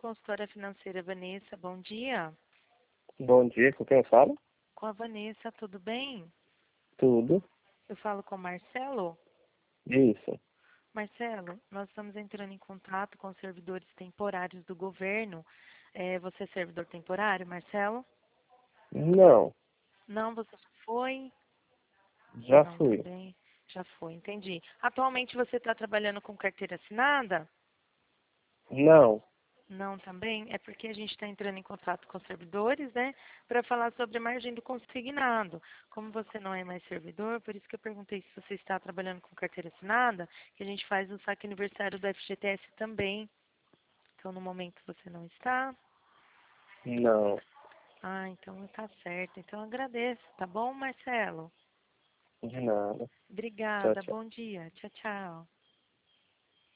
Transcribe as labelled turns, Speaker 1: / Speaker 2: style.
Speaker 1: consultora financeira Vanessa, bom dia.
Speaker 2: Bom dia, com quem eu falo?
Speaker 1: Com a Vanessa, tudo bem?
Speaker 2: Tudo.
Speaker 1: Eu falo com o Marcelo.
Speaker 2: Isso.
Speaker 1: Marcelo, nós estamos entrando em contato com os servidores temporários do governo. Você é servidor temporário, Marcelo?
Speaker 2: Não,
Speaker 1: Não, você já foi?
Speaker 2: já
Speaker 1: Não,
Speaker 2: fui.
Speaker 1: também. Já foi, entendi. Atualmente você está trabalhando com carteira assinada?
Speaker 2: Não.
Speaker 1: Não, também. É porque a gente está entrando em contato com os servidores, né? Para falar sobre a margem do consignado. Como você não é mais servidor, por isso que eu perguntei se você está trabalhando com carteira assinada, que a gente faz o saque aniversário do FGTS também. Então, no momento você não está.
Speaker 2: Não.
Speaker 1: Ah, então tá certo. Então, eu agradeço, tá bom, Marcelo?
Speaker 2: De nada. Tchau,
Speaker 1: Obrigada.
Speaker 2: tchau.
Speaker 1: Bom dia. Tchau, tchau.